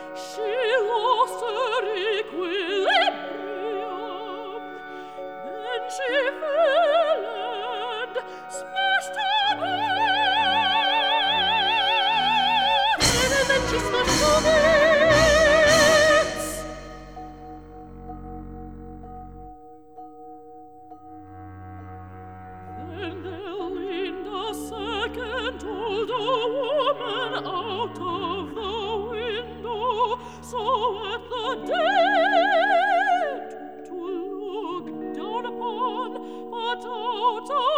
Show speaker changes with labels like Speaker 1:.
Speaker 1: She lost her equilibrium. Then she fell and smashed her bed. And then she smashed her bed. Then there leaned a second older woman out of the window, so at the dead to look down upon, but out of